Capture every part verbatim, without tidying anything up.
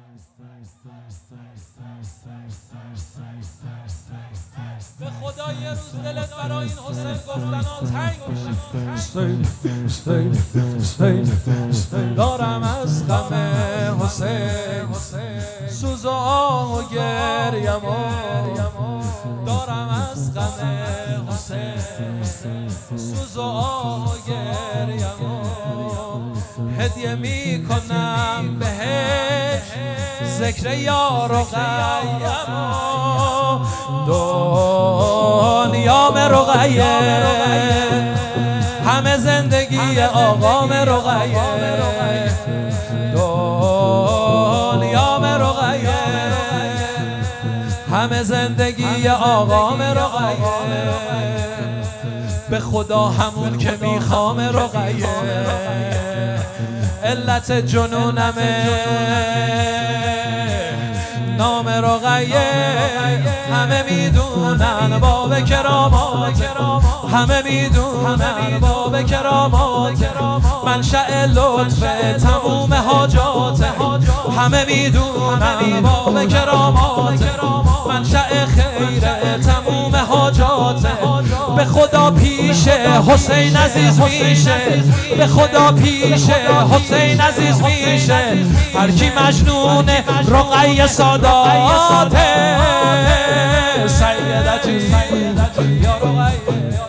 به خدا یه روز دلت برای این حسین گفتن تنگ میشه. دارم از غم حسین سوز و آه و گریم دارم از غم حسین سوز و آه و گریم هدیه می کنم بهش ذکر یار و غیم دنیام رقیه همه زندگی آقام رقیه دنیام رقیه همه زندگی آقام رقیه به خدا همون که میخوام رقیه علت جنونمه نام رقیه همه میدونن باب کرامات همه میدونن باب کرامات منشأ لطف تموم حاجات همه میدونن باب کرامات منشأ خیر تموم حاجات به خدا پیش حسین عزیز میشه به خدا پیش حسین عزیز میشه هر کی مجنون رقیه ساداته سیدتی یا رقیه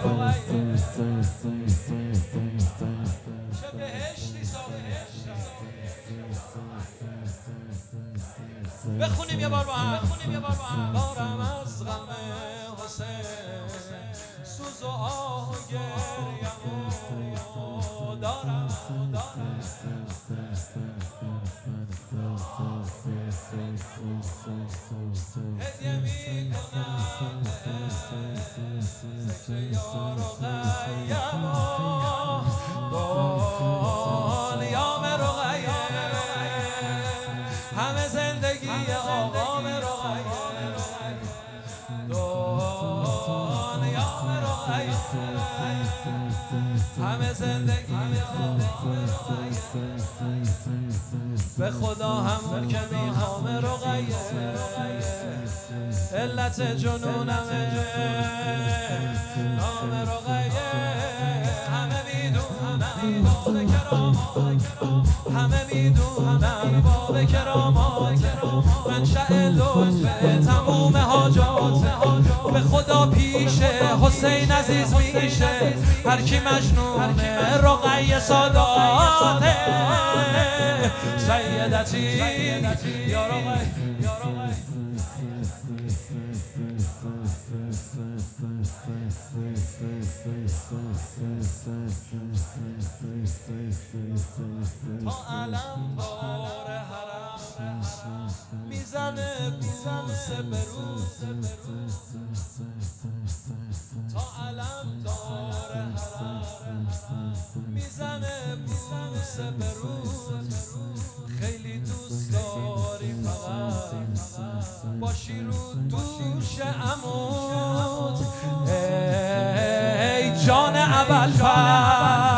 بخونیم یه بار با هم بخونیم یه بار با هم دارم از غم حسین سوز و آه و گریم دارم هدیه می کنم ذکر یار و غیم دنیام رقیه همه زندگی آقام رقیه دنیام رقیه همه زندگی آقام رقیه به خدا همون که میخوام رقیه علت جنونمه نام رقیه همه میدونن باب کرامات همه میدونن باب کرامات منشأ لطف تموم حاجات به خدا پیش حسین عزیز میشه هر کی مجنون رقیه ساداته سیدتی یا رقیه تا علم بار حرم میزنه بوسه به روز تا علم دار حرم میزنه بوسه به روز خیلی دوست داری فقط باشی رو دوش عمود ای جان ابوالفضل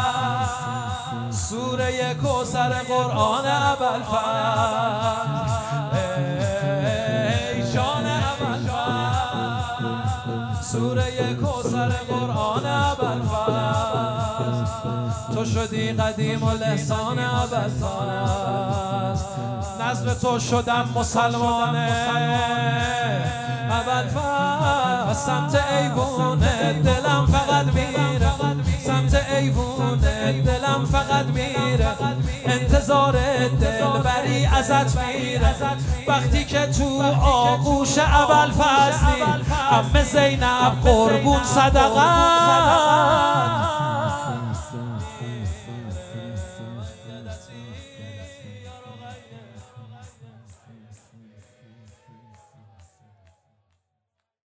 سوره کوثر قرآن ابوالفضل ای جان ابوالفضل سوره کوثر قرآن ابوالفضل تو شدی قدیم و لحسان ابوالفضل نظر تو شدم مسلمانه ابوالفضل سمت ایوونه دلم فقط میره سمت ایوونه دلم فقط میره انتظار دلبری ازت میره وقتی که تو آغوش ابوالفضلی عمه زینب قربون صدقه